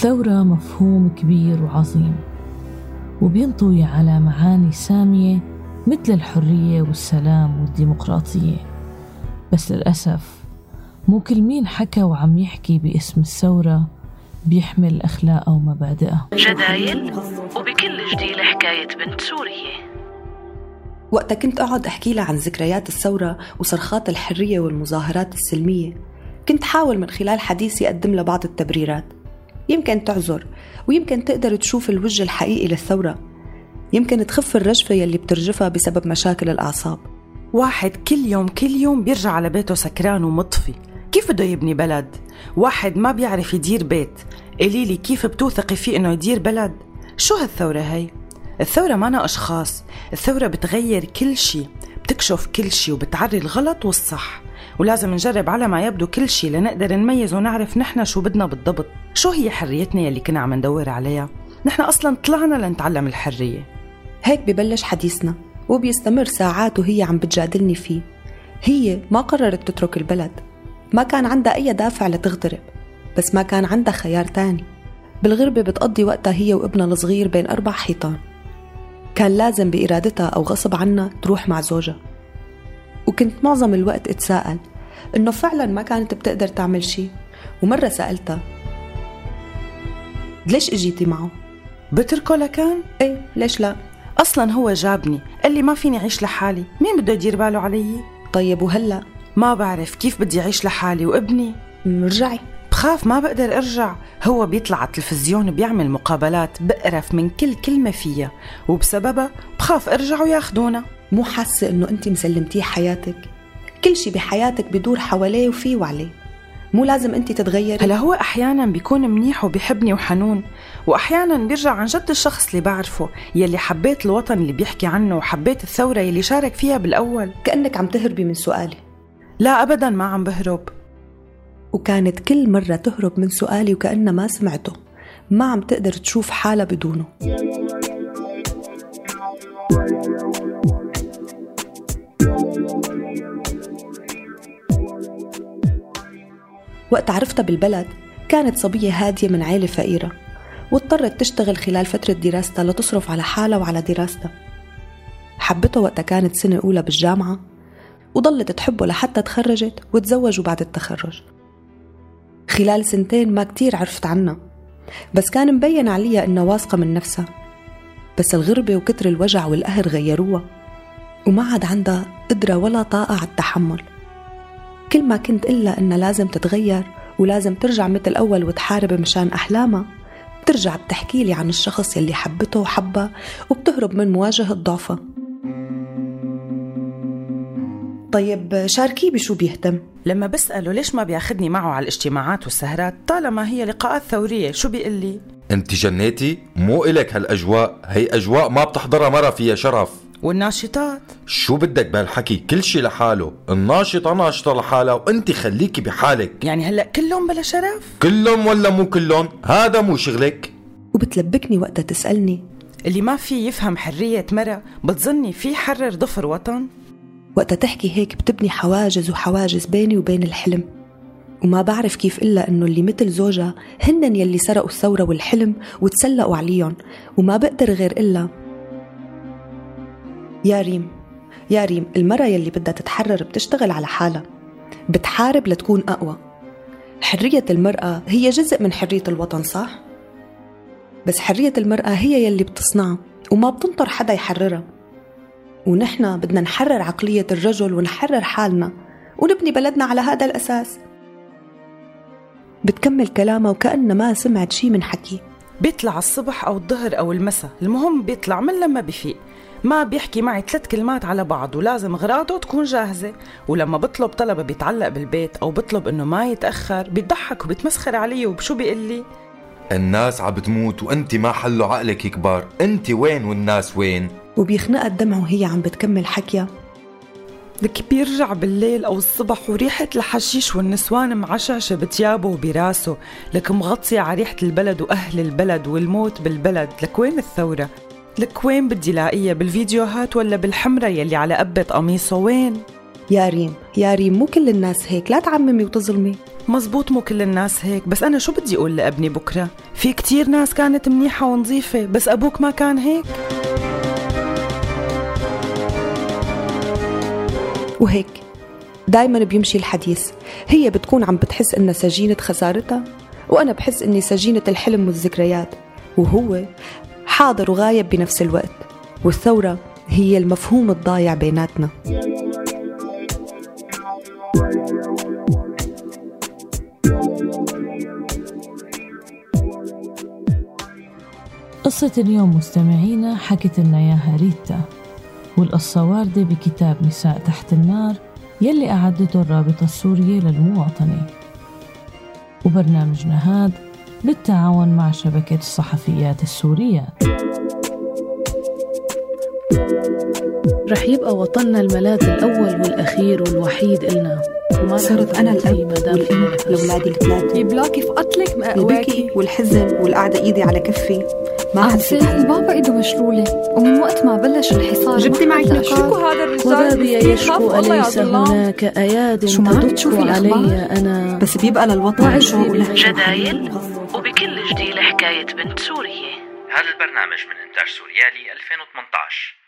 الثورة مفهوم كبير وعظيم، وبينطوي على معاني سامية مثل الحرية والسلام والديمقراطية. بس للأسف مو كل مين حكى وعم يحكي باسم الثورة بيحمل أخلاقه ومبادئه. جدايل وبكل جديد حكاية بنت سورية. وقتها كنت أقعد أحكي لها عن ذكريات الثورة وصرخات الحرية والمظاهرات السلمية، كنت حاول من خلال حديثي أقدم لها بعض التبريرات، يمكن تعذر ويمكن تقدر تشوف الوجه الحقيقي للثورة، يمكن تخف الرجفة يلي بترجفها بسبب مشاكل الأعصاب. واحد كل يوم بيرجع على بيته سكران ومطفي، كيف بده يبني بلد؟ واحد ما بيعرف يدير بيت، قليلي كيف بتوثقي فيه إنه يدير بلد؟ شو هالثورة هاي؟ الثورة مانا أشخاص، الثورة بتغير كل شي، بتكشف كل شي وبتعري الغلط والصح، ولازم نجرب على ما يبدو كل شي لنقدر نميز ونعرف نحن شو بدنا بالضبط. شو هي حريتنا يلي كنا عم ندور عليها؟ نحن أصلا طلعنا لنتعلم الحرية. هيك ببلش حديثنا وبيستمر ساعات وهي عم بتجادلني فيه. هي ما قررت تترك البلد، ما كان عندها أي دافع لتغترب، بس ما كان عندها خيار تاني. بالغربة بتقضي وقتها هي وابنها الصغير بين 4 حيطان، كان لازم بإرادتها أو غصب عنها تروح مع زوجها. وكنت معظم الوقت اتساءل إنه فعلا ما كانت بتقدر تعمل شي. ومرة سألتها ليش اجيتي معه؟ بتركه لكان؟ ايه ليش لا؟ أصلا هو جابني قال لي ما فيني أعيش لحالي، مين بده يدير باله علي؟ طيب وهلأ؟ ما بعرف كيف بدي أعيش لحالي وابني. رجعي. بخاف ما بقدر أرجع، هو بيطلع على التلفزيون بيعمل مقابلات بقرف من كل كلمة فيها، وبسببها بخاف أرجع وياخدونا. مو حاسة إنه أنت مسلمتيه حياتك؟ كل شي بحياتك بدور حواليه وفيه وعليه، مو لازم أنت تتغيري. هلا هو أحيانا بيكون منيح وبيحبني وحنون، وأحيانا بيرجع عن جد الشخص اللي بعرفه يلي حبيت الوطن اللي بيحكي عنه وحبيت الثورة يلي شارك فيها بالأول. كأنك عم تهربي من سؤالي. لا أبدا ما عم بهرب. وكانت كل مرة تهرب من سؤالي وكأنها ما سمعته، ما عم تقدر تشوف حالها بدونه. وقت عرفتها بالبلد كانت صبية هادية من عائلة فقيرة، واضطرت تشتغل خلال فترة دراستها لتصرف على حالها وعلى دراستها. حبته وقتها كانت سنة أولى بالجامعة، وضلت تحبه لحتى تخرجت وتزوجوا بعد التخرج. خلال 2 ما كتير عرفت عنها، بس كان مبين عليها إنها واثقة من نفسها. بس الغربة وكتر الوجع والقهر غيروها، وما عاد عندها قدرة ولا طاقة على التحمل. كل ما كنت إلا إنها لازم تتغير ولازم ترجع مثل أول وتحارب مشان أحلامها، بترجع بتحكي لي عن الشخص يلي حبته وحبها وبتهرب من مواجهة ضعفها. طيب شاركيه بشو بيهتم؟ لما بسأله ليش ما بياخدني معه على الاجتماعات والسهرات طالما هي لقاءات ثورية، شو بيقول لي؟ انت جنيتي؟ مو إلك هالأجواء، هي أجواء ما بتحضرها مرة فيها شرف. والناشطات؟ شو بدك بهالحكي؟ كل شي لحاله، الناشطة ناشطة لحالها وانت خليكي بحالك. يعني هلأ كلهم بلا شرف؟ كلهم ولا مو كلهم؟ هذا مو شغلك. وبتلبكني وقتها تسألني اللي ما في يفهم حرية مرة بتظني في حرر ضفر وطن؟ وقتها تحكي هيك بتبني حواجز وحواجز بيني وبين الحلم، وما بعرف كيف إلا إنه اللي مثل زوجها هنن يلي سرقوا الثورة والحلم وتسلقوا عليهم، وما بقدر غير إلا يا ريم المرأة يلي بدها تتحرر بتشتغل على حالها، بتحارب لتكون أقوى. حرية المرأة هي جزء من حرية الوطن صح؟ بس حرية المرأة هي يلي بتصنعها وما بتنطر حدا يحررها، ونحن بدنا نحرر عقلية الرجل ونحرر حالنا ونبني بلدنا على هذا الأساس. بتكمل كلامها وكأنها ما سمعت شي من حكي. بيطلع الصبح أو الظهر أو المساء، المهم بيطلع من لما بيفيق، ما بيحكي معي 3 كلمات على بعض ولازم غراضه تكون جاهزة. ولما بطلب طلبة بيتعلق بالبيت أو بطلب إنه ما يتأخر بيضحك وبيتمسخر علي. وبشو بيقول لي؟ الناس عم بتموت وانت ما حلو عقلك كبار، انت وين والناس وين؟ وبيخنقها الدمع وهي عم بتكمل حكيها. لك بيرجع بالليل أو الصبح وريحة الحشيش والنسوان معشعشة بتيابه وبراسه، لك مغطية على ريحة البلد وأهل البلد والموت بالبلد. لك وين الثورة؟ لك وين بدي لاقيها؟ بالفيديوهات ولا بالحمرة يلي على قبة قميصه؟ وين؟ يا ريم مو كل الناس هيك، لا تعممي وتظلمي. مزبوط، مو كل الناس هيك، بس أنا شو بدي أقول لأبني بكرة؟ في كتير ناس كانت منيحة ونظيفة، بس أبوك ما كان هيك. وهيك دايما بيمشي الحديث، هي بتكون عم بتحس إنها سجينة خسارتها، وأنا بحس إني سجينة الحلم والذكريات، وهو حاضر وغايب بنفس الوقت. والثورة هي المفهوم الضايع بيناتنا. قصة اليوم مستمعينا حكت لنا إياها ريتا، والقصة واردة بكتاب نساء تحت النار يلي أعدته الرابطة السورية للمواطنة، وبرنامجنا هاد بالتعاون مع شبكة الصحفيات السوريات. رح يبقى وطننا الملاذ الأول والأخير والوحيد إلنا، صرت أنا الأب والأم لأولادي الثلاثة، يبلاكي في قتلك البكي والحزن والقعدة إيدي على كفي. ما حسيت البابا إيده مشلولة، ومن وقت ما بلش الحصار جبتي معك شكو هذا الرجال وبابي يشكو أليس هناك أياد تدق علي أنا، بس بيبقى للوطن شوق جدايل وبكل جديد حكاية بنت سورية. هذا البرنامج من إنتاج سوريالي 2018.